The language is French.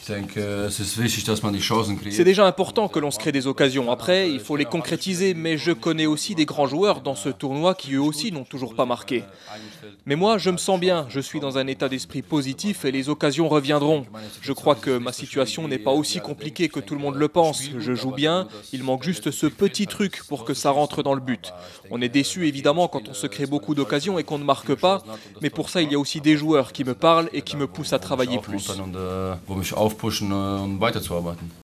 C'est déjà important que l'on se crée des occasions. Après, il faut les concrétiser, mais je connais aussi des grands joueurs dans ce tournoi qui eux aussi n'ont toujours pas marqué. Mais moi, je me sens bien, je suis dans un état d'esprit positif et les occasions reviendront. Je crois que ma situation n'est pas aussi compliquée que tout le monde le pense. Je joue bien, il manque juste ce petit truc pour que ça rentre dans le but. On est déçu évidemment quand on se crée beaucoup d'occasions et qu'on ne marque pas, mais pour ça, il y a aussi des joueurs qui me parlent et qui me poussent à travailler plus.